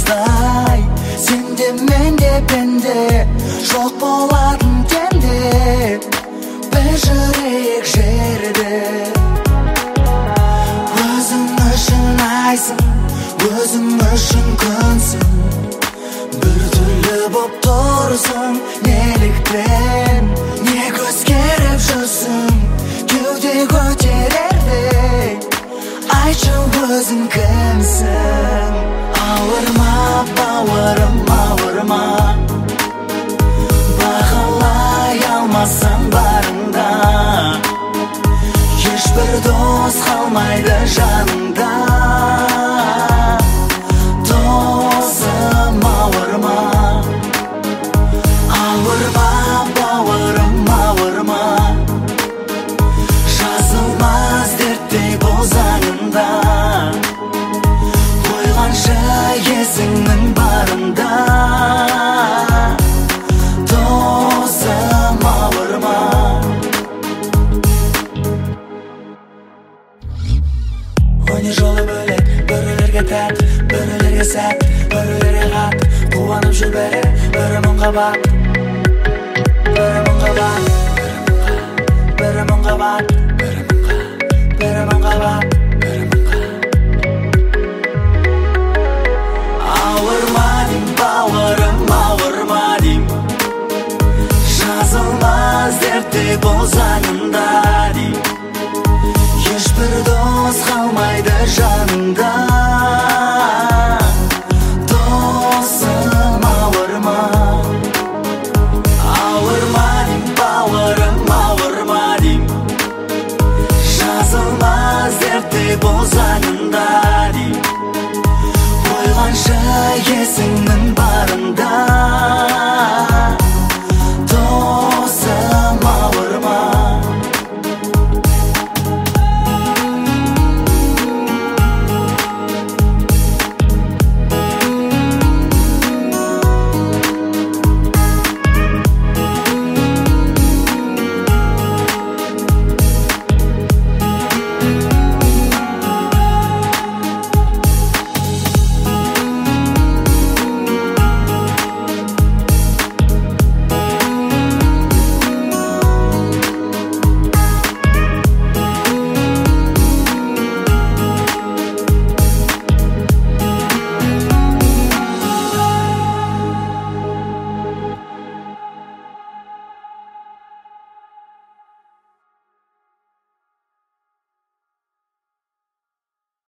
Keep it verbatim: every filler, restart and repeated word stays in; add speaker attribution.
Speaker 1: жұлдыздай, сенде менде пенде, жоқ болатын теңде, бір жүрек жерде. Өзің үшін айсың, өзің үшін күнсің, бір түрлі боп тұрсың, неліктен, не көзгеріп жүрсің, кеуде көтерерде, айтшы өзің кімсің? Ауырма, бауырым, ауырма, бағалай алмасам барыңда, ешбір дос қалмайды жаныңда. Досым, ауырма, ауырма, бауырым, ауырма, жазылмас дерттей бұл заңында, қойғанша есіңнің барында. Досым, ауырма. Өнер жолы бөлек, біреулерге тәт, біреулерге сәт, біреулерге ғат, қуанып жүр бәрі, бірі мұңға бат, бірі мұңға бат, бірі мұңға бат, бірі мұңға бат, бірі мұңға. Ауырма дейм, бауырым, ауырма дейм, жазылмас дерттей бұл заңында дейм, ешбір дос қалмайды жаныңда. Досым, ауырма, ауырма дейм, бауырым, ауырма дейм, жазылмас дерттей бұл заңында дейм, қойғанша есіңнің барында.